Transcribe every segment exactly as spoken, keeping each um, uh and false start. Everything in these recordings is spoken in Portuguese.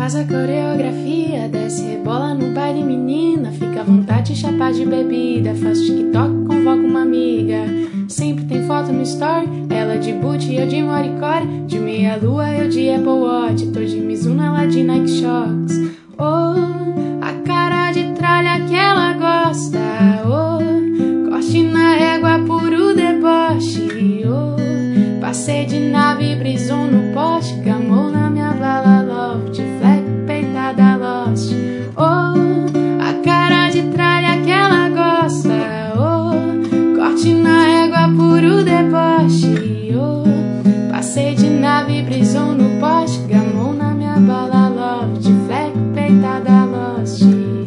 Faz a coreografia, desce, rebola no baile, menina. Fica à vontade, chapar de bebida. Faz TikTok, convoca uma amiga. Sempre tem foto no story, ela de boot e eu de Moricore. De meia lua, eu de Apple Watch. Tô de Mizuno, ela de Nike Shox. Oh, a cara de tralha que ela gosta. Oh, corte na régua, puro deboche. Oh, passei de nave, brisou no poste. Gamou na minha bala love, de fleck, peitada lost. Oh, a cara de tralha que ela gosta. Oh, corte na régua, puro deboche. Oh, passei de nave, brisou no poste. Gamou na minha bala love, de fleck, peitada lost.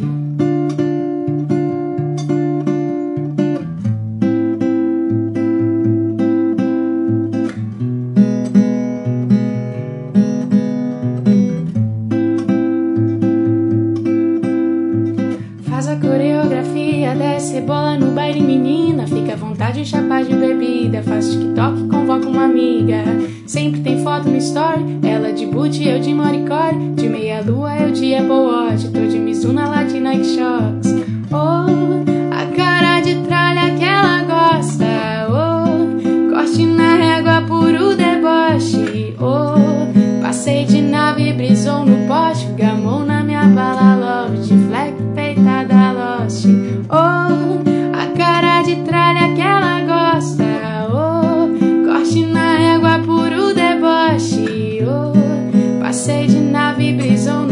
Faz a coreografia, desce, rebola no baile, menina. Fica à vontade, chapar de bebida. Faz TikTok, convoca uma amiga. Sempre tem foto no story, ela de boot, eu de Moricore. De meia lua, eu de Apple Watch. Tô de Mizuno, ela de Nike Shox. Oh, a cara de tralha que ela gosta. Oh, corte na régua, puro deboche. Oh, passei de nave, brisou no poste. Gamou na minha bala love, de fleck, peitada lost. Oh, a cara de tralha que ela gosta. Oh, corte na régua, puro deboche. Oh, passei de nave, brisou